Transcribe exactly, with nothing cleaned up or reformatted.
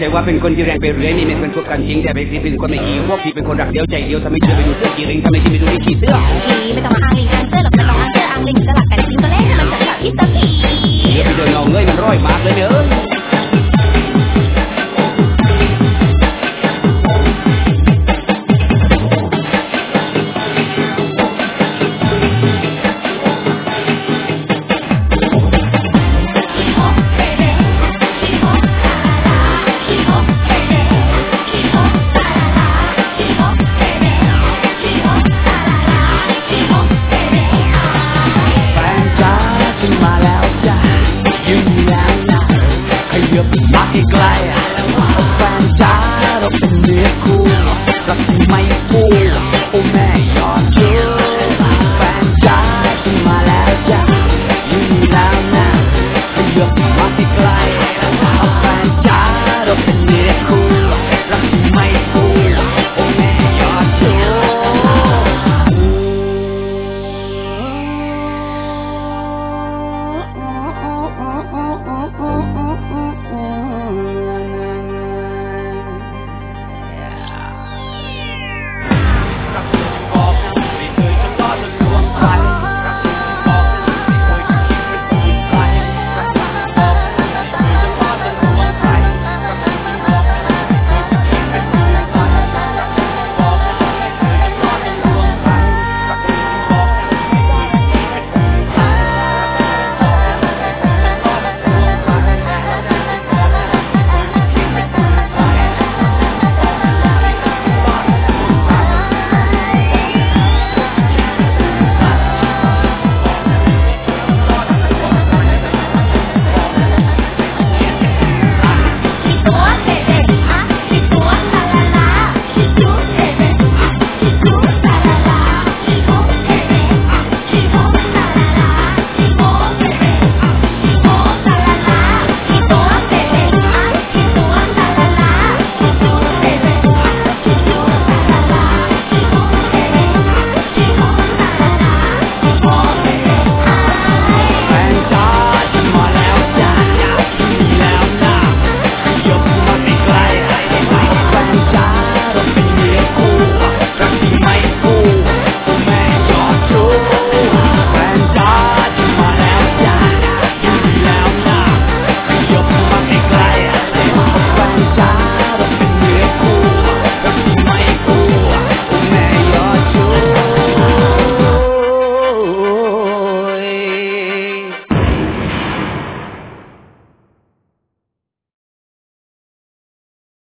ว่าเป็นคนที่แรงไปเรื่อยนี่ไม่เป็นพวกกันจริงแต่เป็นที่เป็นคนไม่ขี้พวกที่เป็นคนรักเดียวใจเดียวทำให้เชื่อไปดูเสื้อกี่ริงทำให้ที่ไม่ดูไม่ขี้เสื้อไม่ต้องมาอ้างลิงอ้างเสื้อหรอกไม่ต้องอ้างเสื้ออ้างลิงสลับกันจริงตัวเล่นมันจะกับอิตาลีเดี๋ยวไปเดินเอาเงยมันร้อยมากเลยเนอะมาไกลแฟนจ้าเราเป็นเนื้อคู่รักที่ไม่